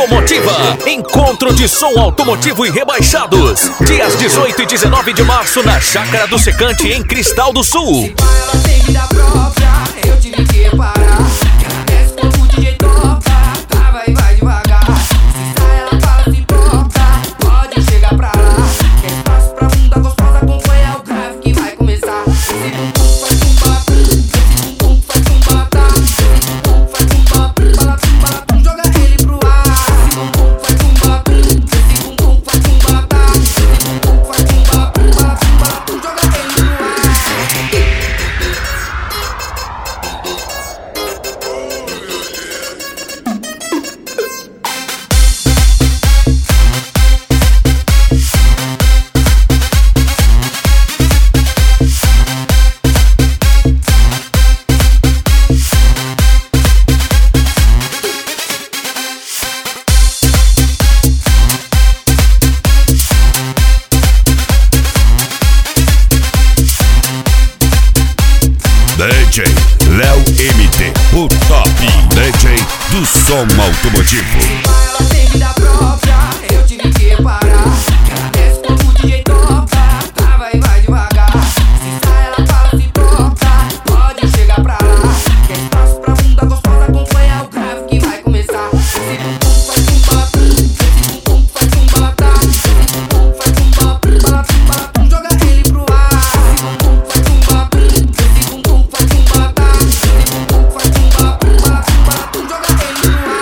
Automotiva. Encontro de som automotivo e rebaixados. Dias 18 e 19 de março na Chácara do Secante, em Cristal do Sul. Ela tem vida própria, eu tive que reparar. Ela desce quando o DJ toca, trava e vai devagar. Se sai ela fala se importa, pode chegar pra lá. Quer espaço pra bunda gostosa, acompanha o grave que vai começar. Esse bumbum faz tumba, esse bumbum faz tumba, esse bumbum faz tumba, bala tumba, joga ele pro ar. Esse bumbum faz tumba, esse bumbum faz tumba, esse bumbum faz tumba, bala tumba, joga ele pro ar. DJ Léo MT, o top DJ do som automotivo. Ela tem vida própria, eu tive que reparar. Ela desce quando o DJ toca, trava e vai devagar. Se sai ela fala se importa, pode chegar pra lá. Quer espaço pra bunda gostosa, acompanha o grave que vai começar. Esse bumbum faz tumba, esse bumbum faz tumba, esse bumbum faz tumba, bala tumba, joga ele pro ar. Esse bumbum faz tumba, esse bumbum faz tumba, esse bumbum faz tumba, bala tumba, joga ele pro ar.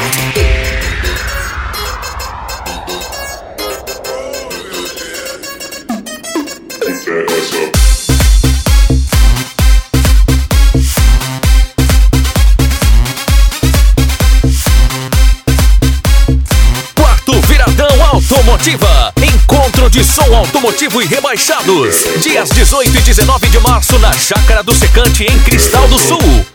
Quarto Viradão Automotiva. Encontro de som automotivo e rebaixados. Dias 18 e 19 de março na Chácara do Secante, em Cristal do Sul.